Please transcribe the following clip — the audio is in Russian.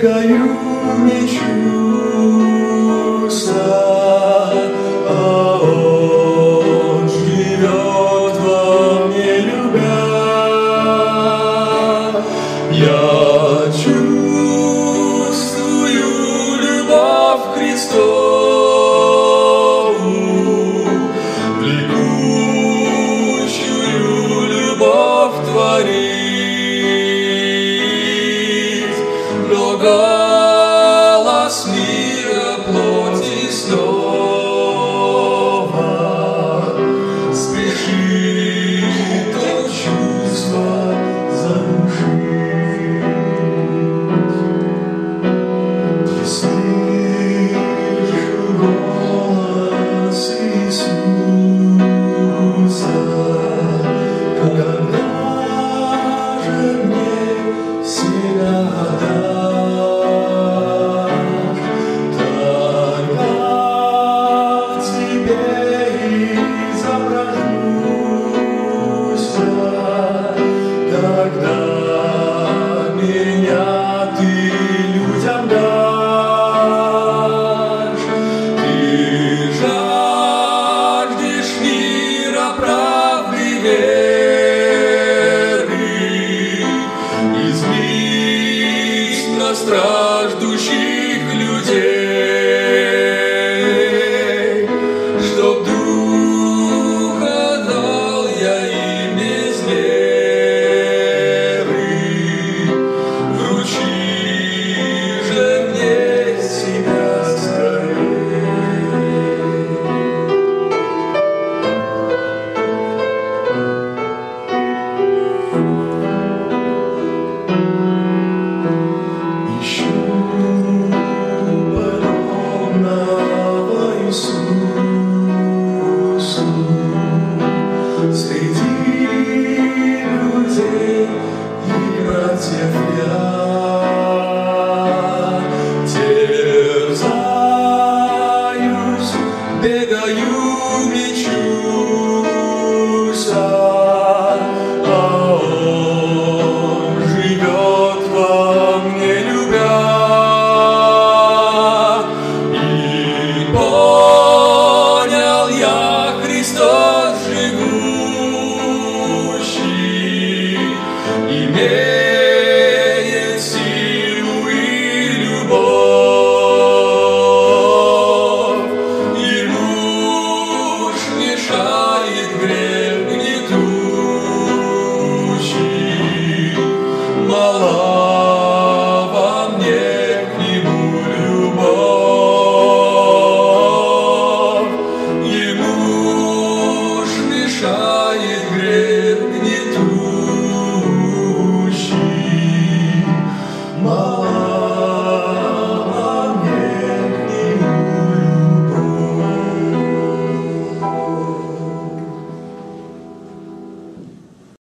бегаю, мечуся, а Он живет во мне, любя. Я чувствую любовь Христову, влекущую любовь творит, но голос мира плоти снова спешит то чувство заглушить. И слышу голос Иисуса, когда же мне себя отдашь, тогда в тебе изображуся, тогда меня ты людям дашь. Ты жаждешь мира, правды, веры, излить на страждущих людей, чтоб духа дал я им без меры. Вручи же мне себя скорей. Ищу подобного Иисусу среди людей и братьев я. Терзаюсь, бегаю, мечуся, а Он живет во мне, любя. И понял я, Христос живущий, имеет